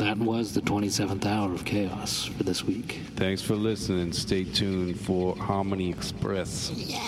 That was the 27th hour of chaos for this week. Thanks for listening. Stay tuned for Harmony Express. Yeah.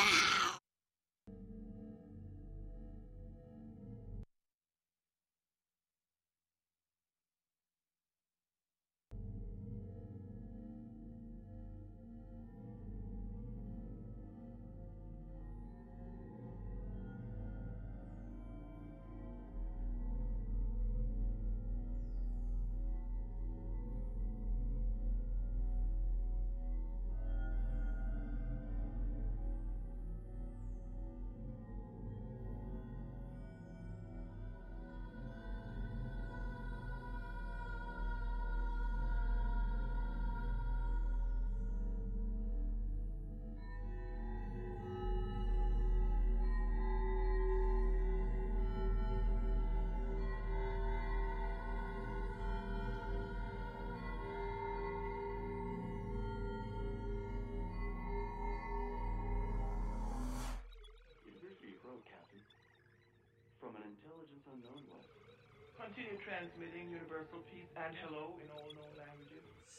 From an intelligence unknown west. Continue transmitting universal peace and hello in all known languages.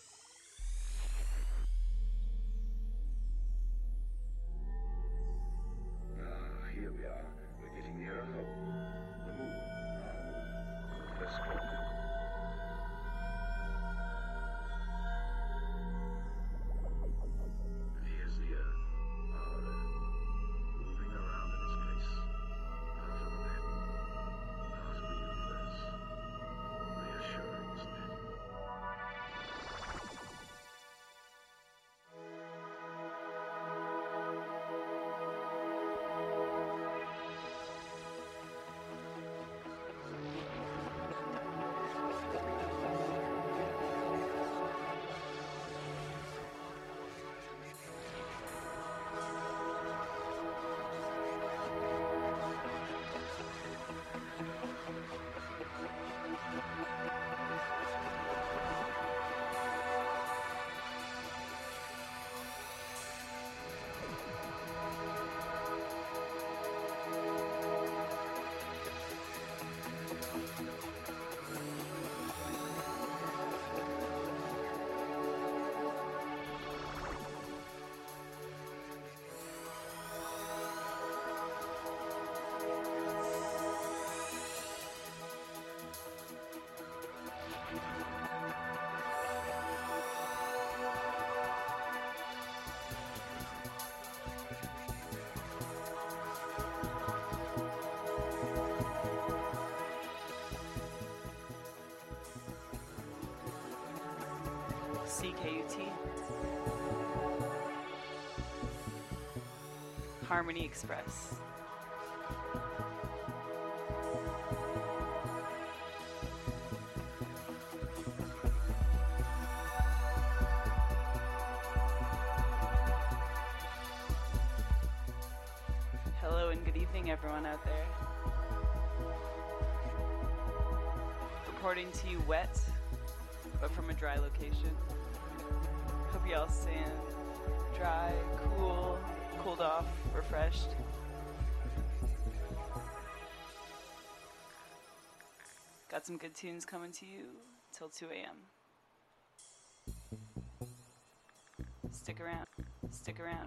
Here we are. We're getting nearer home. The moon. Let's go. And here's the Earth. Our Earth. Moving around in its place. Part of the map. Part of the universe. Reassuring, isn't it? CKUT. Harmony Express. Hello and good evening, everyone out there. Reporting to you wet, but from a dry location. Hope y'all staying dry, cool, cooled off, refreshed. Got some good tunes coming to you till 2 a.m. Stick around, stick around.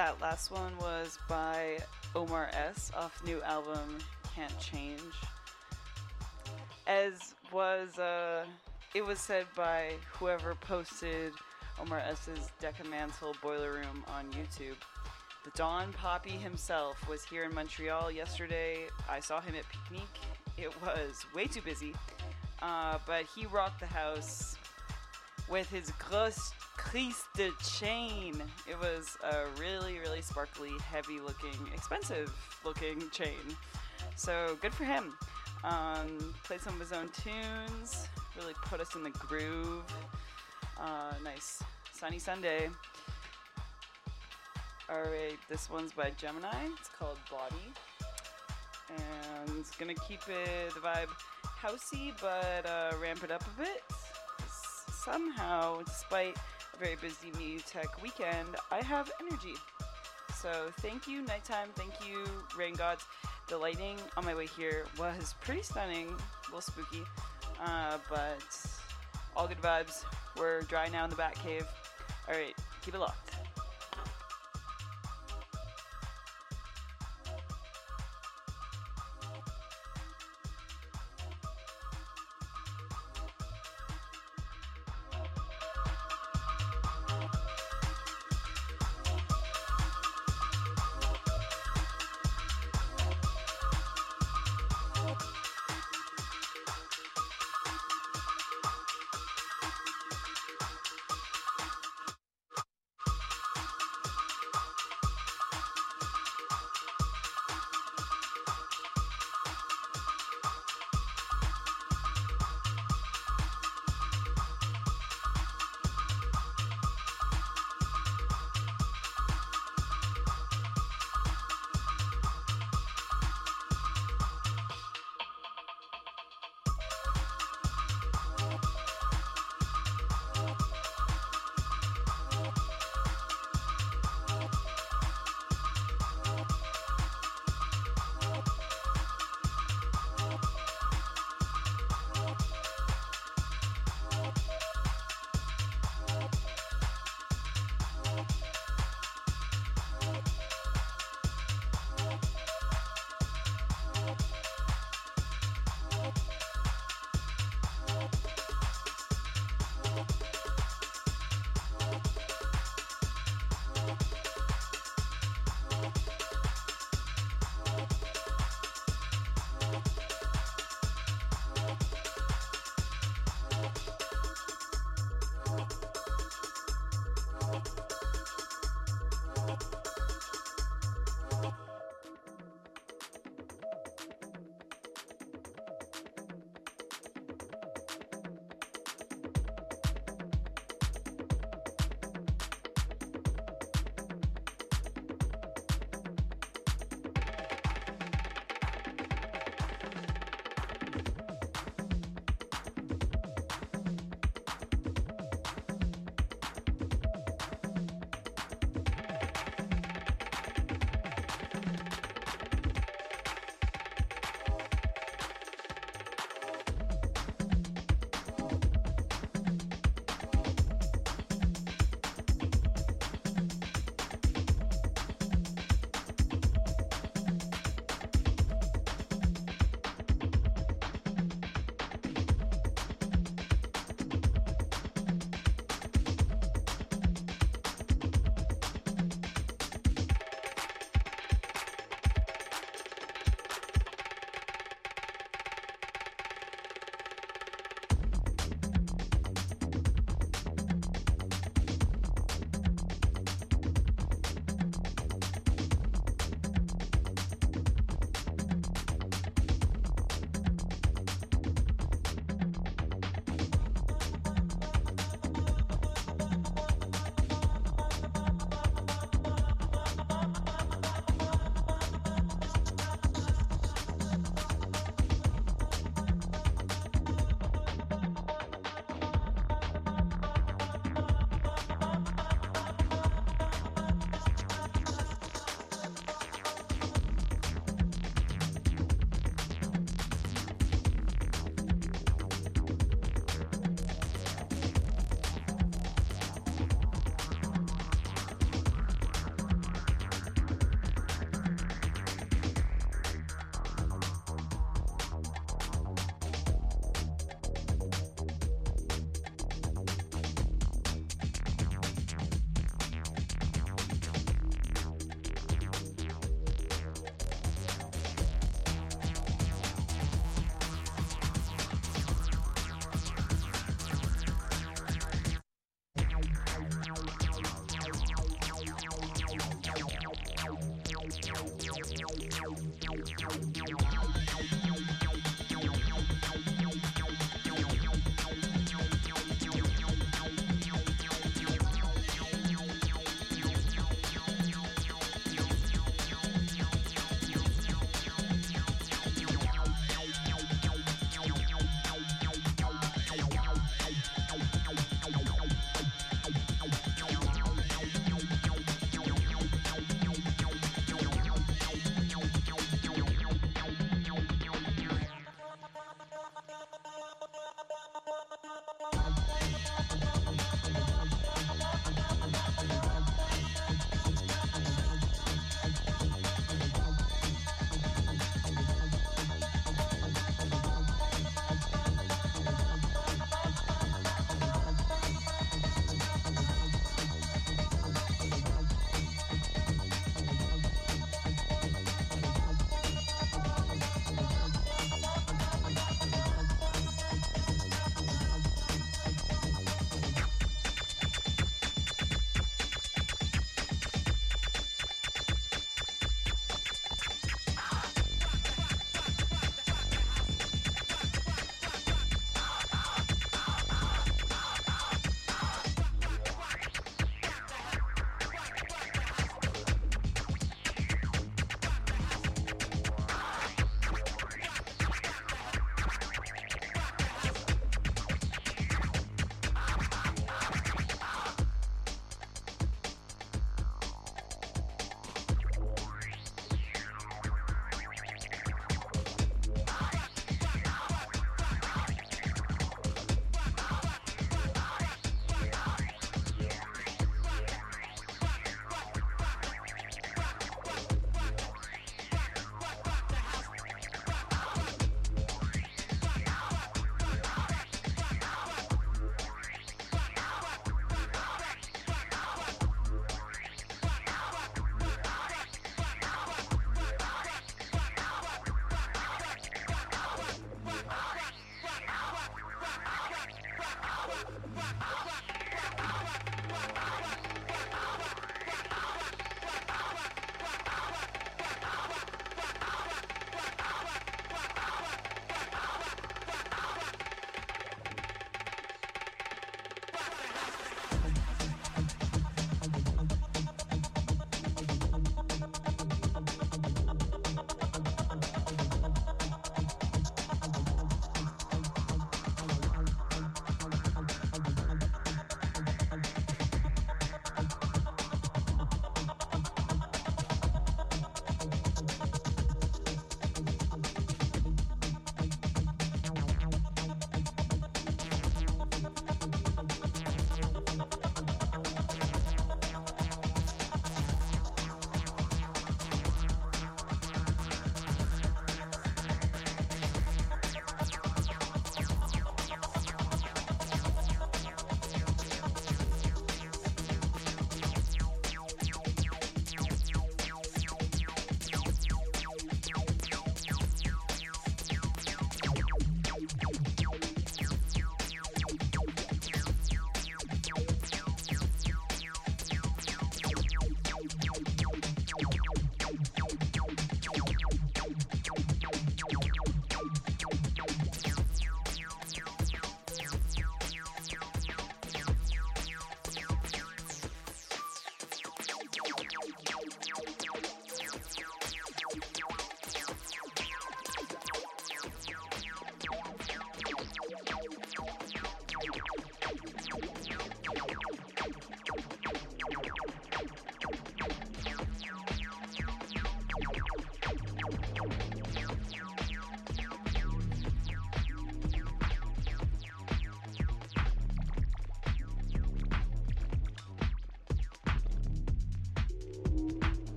That last one was by Omar S. off new album Can't Change. As was, it was said by whoever posted Omar S.'s Decamantle Boiler Room on YouTube. The Don Poppy himself was here in Montreal yesterday. I saw him at Picnic. It was way too busy, but he rocked the house with his Grosse Christ de chain. It was a really, really sparkly, heavy-looking, expensive-looking chain. So good for him. Played some of his own tunes, really put us in the groove. Nice sunny Sunday. Alright, this one's by Gemini. It's called Body. And it's gonna keep the vibe housey, but ramp it up a bit. Somehow, despite a very busy Mu Tech weekend, I have energy. So thank you, Nighttime. Thank you, Rain Gods. The lighting on my way here was pretty stunning, a little spooky, but all good vibes. We're dry now in the Bat Cave. All right, keep it locked.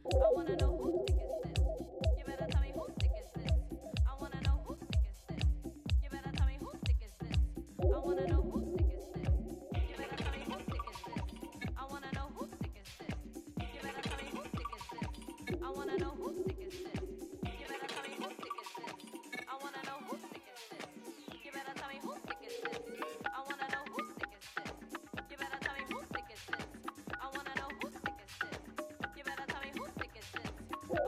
I wanna know whose dick is this. You better tell me whose dick is this. I wanna know whose dick is this. You better tell me whose dick is this. I wanna know whose dick is this. You better tell me whose dick is this. I wanna know whose dick is this. You better tell me whose dick is this. I wanna know whose dick is this. You better tell me whose dick is this. I wanna know whose dick is this. You better tell me whose dick is this. I wanna know whose dick is this. You better tell me whose dick is this. I wanna know whose dick is this. You better tell me whose dick is this.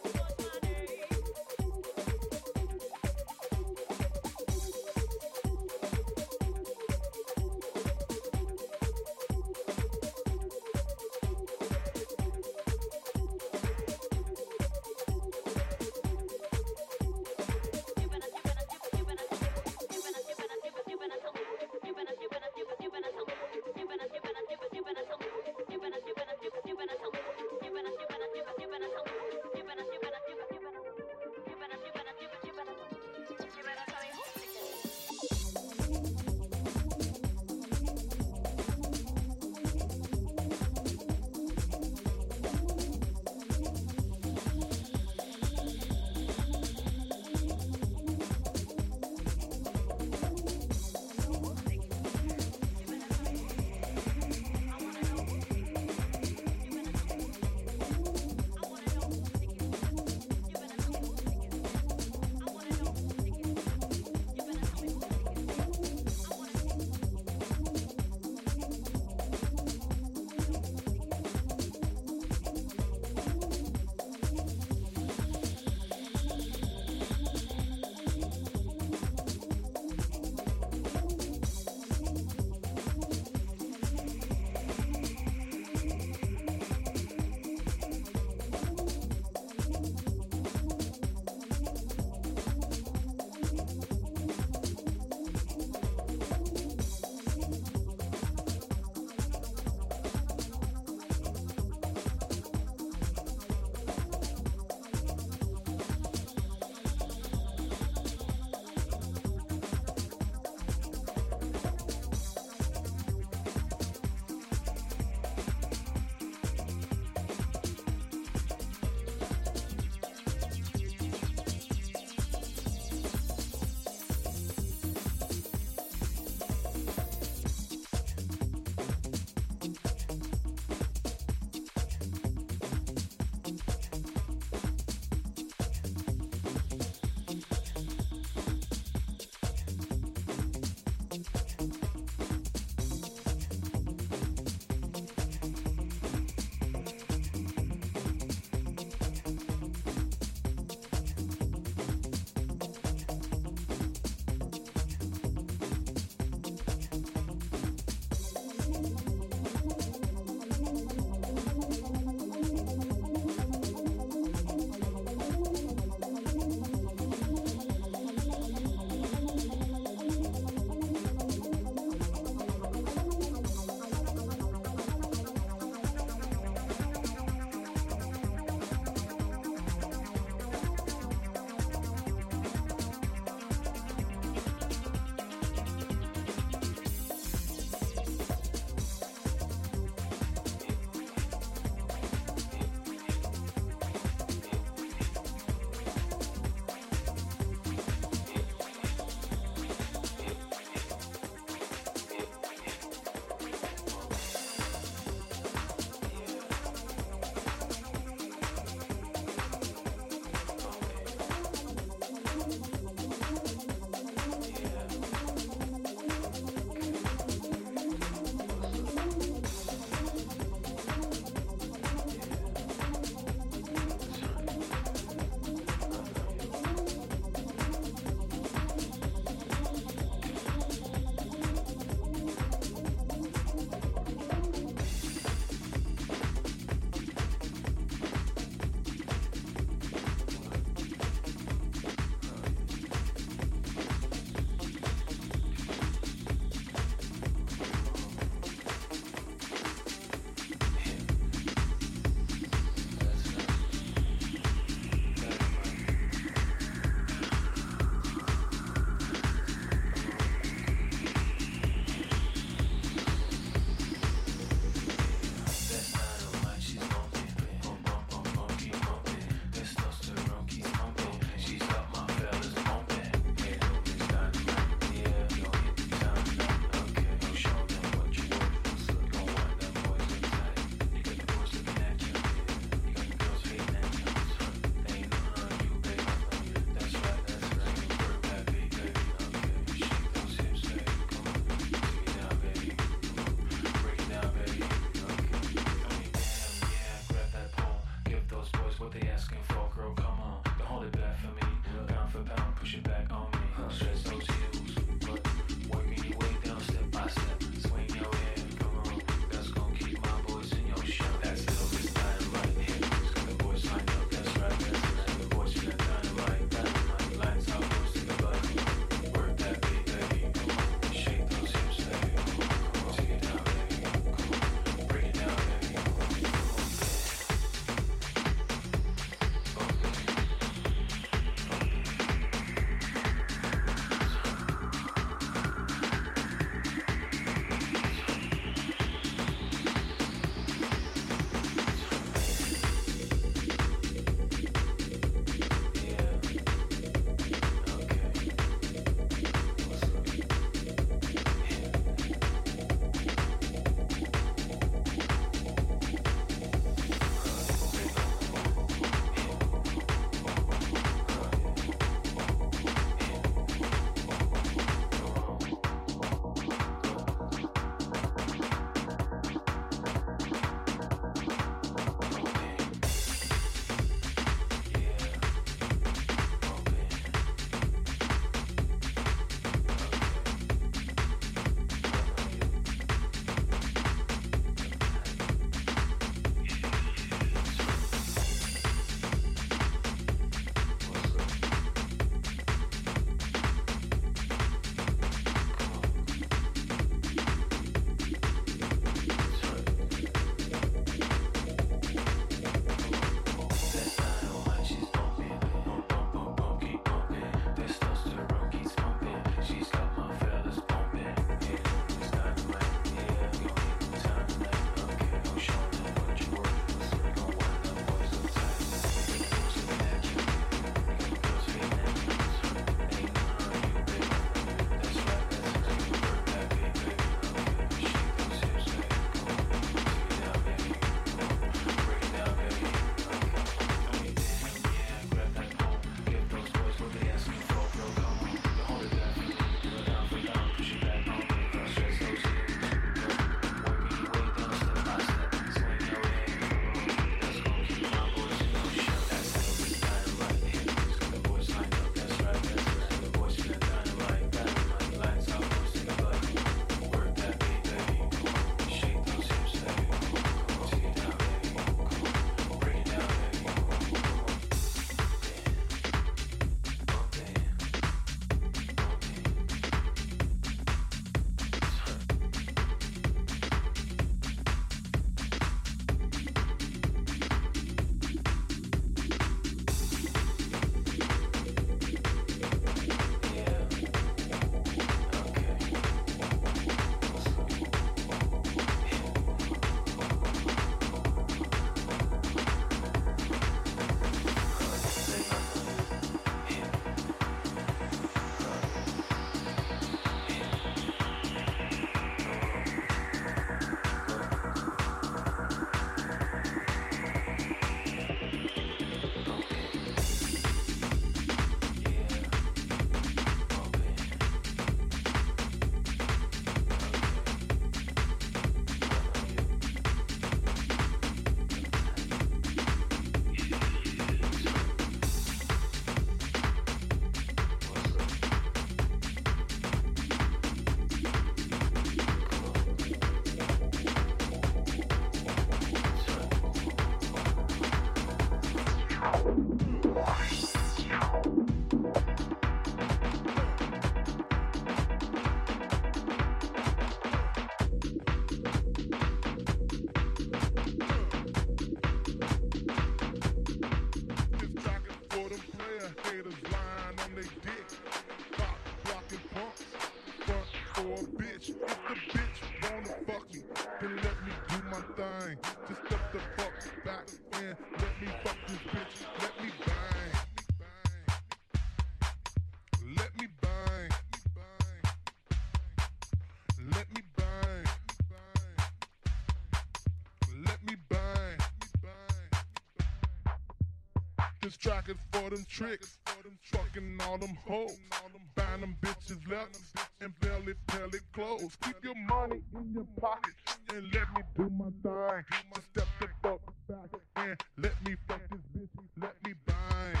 This track is for them tricks, fucking all them hoes, buying them bitches leathers and belly clothes. Keep your money in your pocket and let me do my thing. Just step the fuck back and let me fuck this bitch. Let me bang.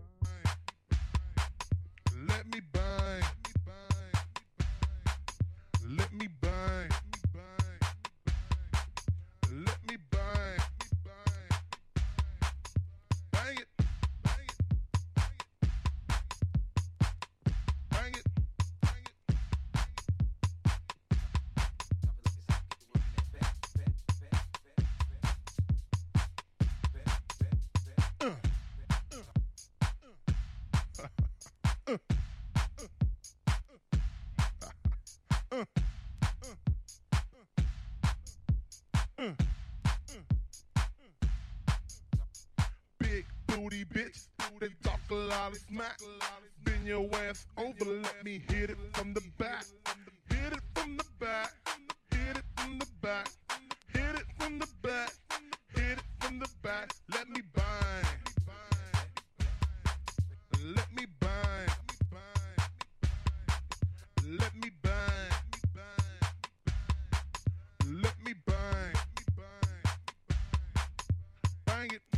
Let me bang. Let me bang. Let me bang. Bang it. Bang it. Big booty bitch, they talk a lot of smack. Bend your ass over, let me hit it from the back. Hit it from the back. Hit it from the back. Hit it from the back. Hit it from the back. Let me bang. Let me bang. Let me bang. Let me bang. Bang it.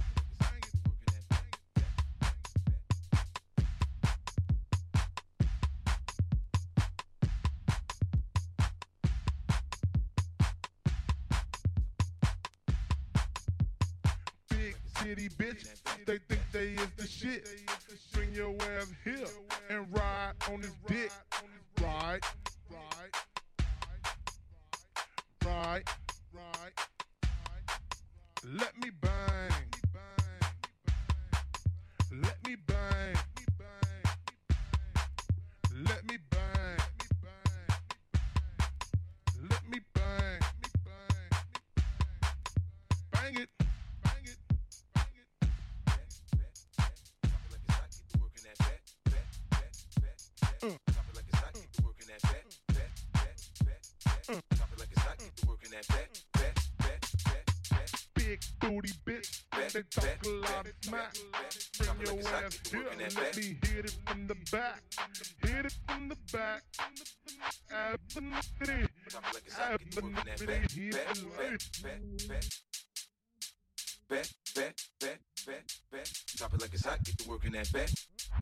Big city bitch, they think they is the shit. Bring your ass here and ride on this dick. Ride, ride, ride, ride. Let me bang. Let me bang. Let me bang. Let me bang. Bang it. Bang it. Bang it. Big booty bitch, they talk a lot of smack. Bring your ass here, let me hit it from the back. Hit it from the back. Hit it Drop it like it's hot, get to work in that back.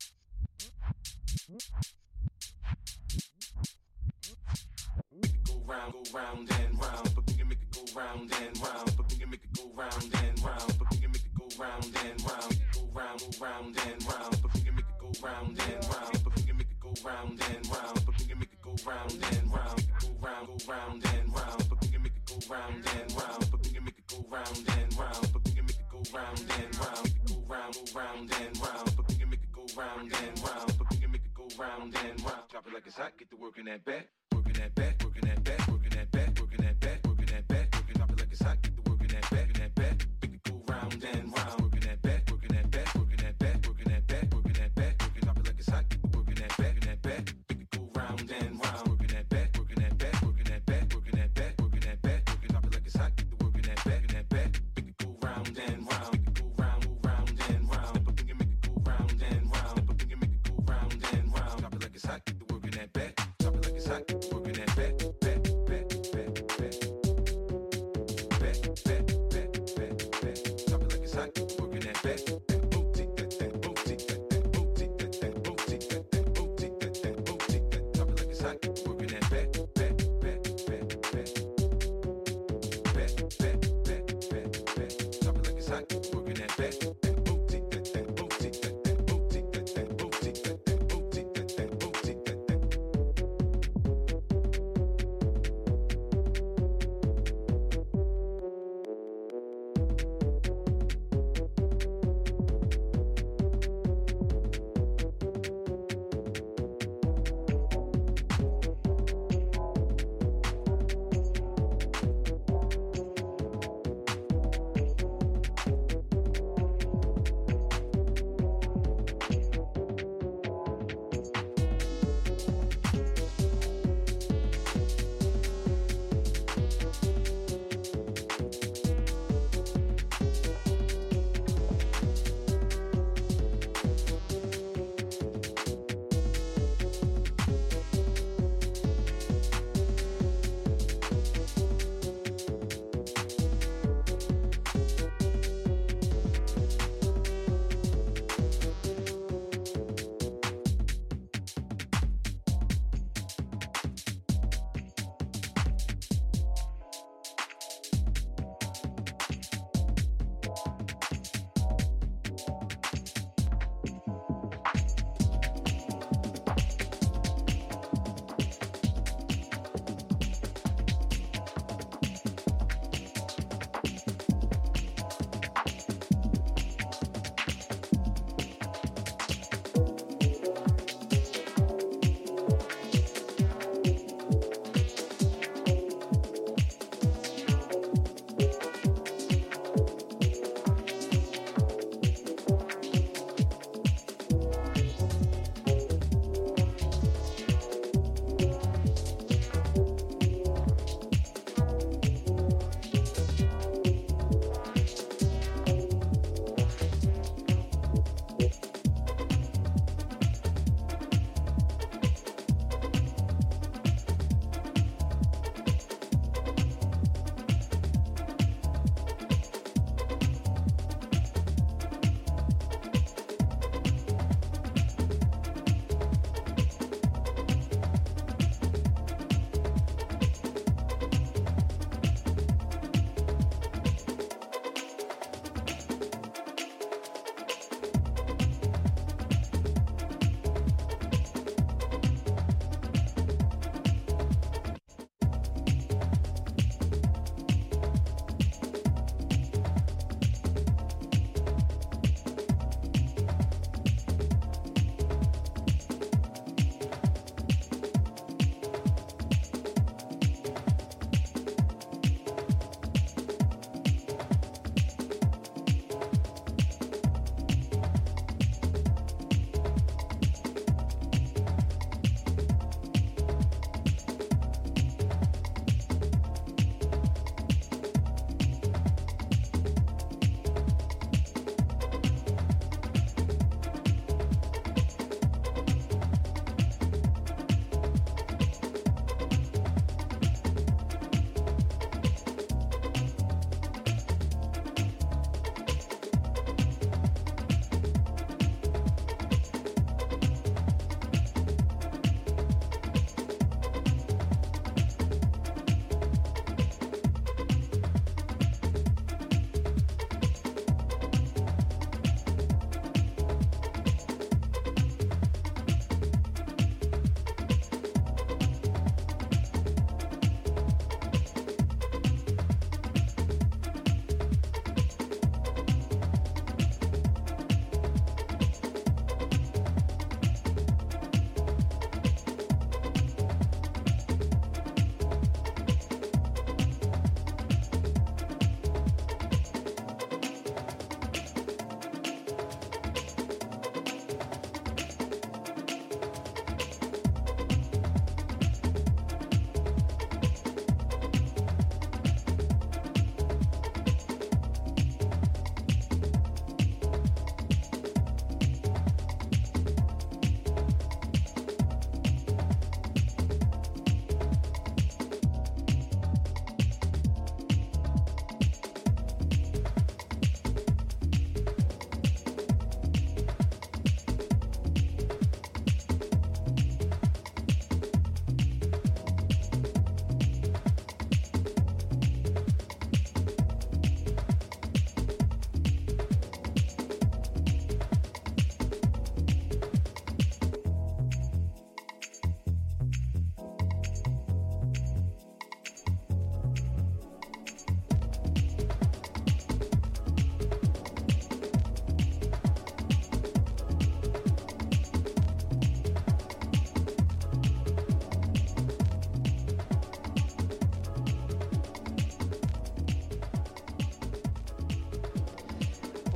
Make it go round and round, but we can make it go round and round, but we can make it go round and round, but we can make it go round and round, go round and round, but we can make it go round and round, but we can make it go round and round, but we can make it go round and round, go round and round, but we can make it go round and round, but we can make it go round and round, but we can make it go round and round, go round and round, but we can make it go round and round, but we can make it go round and round. Drop it like it's hot, get to work in that back, working that back, working that back, working that back, working that back, working that back, working. Drop it like it's hot, get to work in that back, in that back. Make it go round and round, working that back, working that back, working that back, working that back, working that back, working. Drop it like it's hot, get to work in that back, in that back. Make it go round and round, working that back, working that back, working that back, working that back, working that back, working. Drop it like it's hot, get to work in that back, in that back. Make it go round and round, make it go round and round. But we can make it go round and round, but we can make it go round and round. Drop it like it's hot, get to work in that back. Drop it like it's hot, get to work in that back, back, back, back, back, back, back, back, back, back. Drop it like it's hot, get to work in that back. Boutique, that boutique, that boutique, that boutique, that boutique, that boutique, that. Drop it like it's hot, get to work in that back, back, back, back, back, back, back, back, back, back. Drop it like it's hot, get to work in that back. Boutique, that boutique.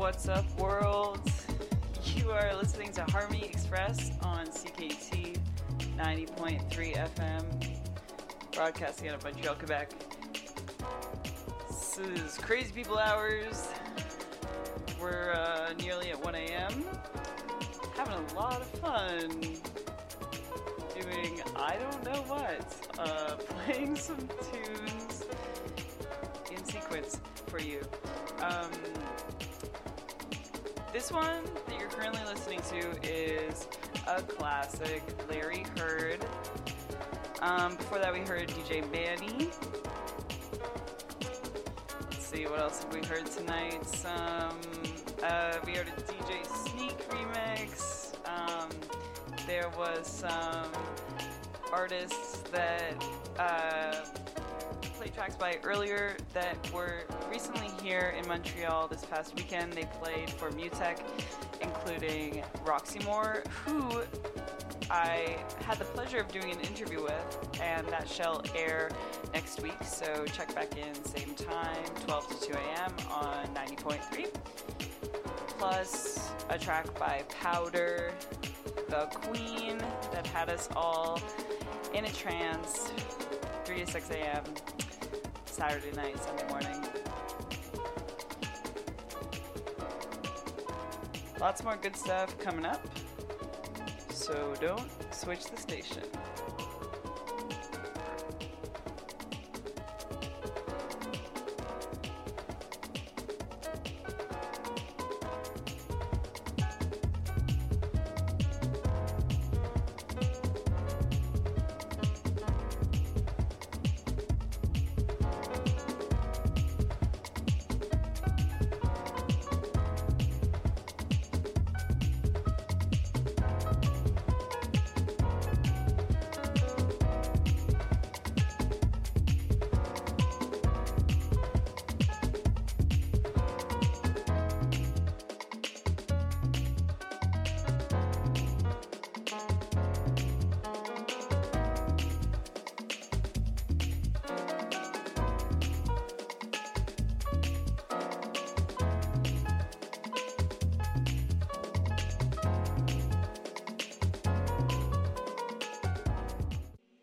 What's up, world? You are listening to Harmony Express on CKT 90.3 FM, broadcasting out of Montreal, Quebec. This is Crazy People Hours. We're nearly at 1 a.m. Having a lot of fun doing I don't know what. Playing some tunes in sequence for you. This one that you're currently listening to is a classic, Larry Heard. Before that we heard DJ Manny. Let's see, what else have we heard tonight? We heard a DJ Sneak remix. There was some artists that played tracks by earlier that were recently here in Montreal this past weekend. They played for Mutech, including Roxy Moore, who I had the pleasure of doing an interview with, and that shall air next week, so check back in same time, 12 to 2 a.m. on 90.3. Plus a track by Powder, the Queen, that had us all in a trance, 3 to 6 a.m. Saturday night, Sunday morning. Lots more good stuff coming up, so don't switch the station.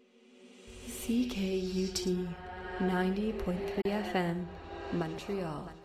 CKUT 90.3 FM, Montreal.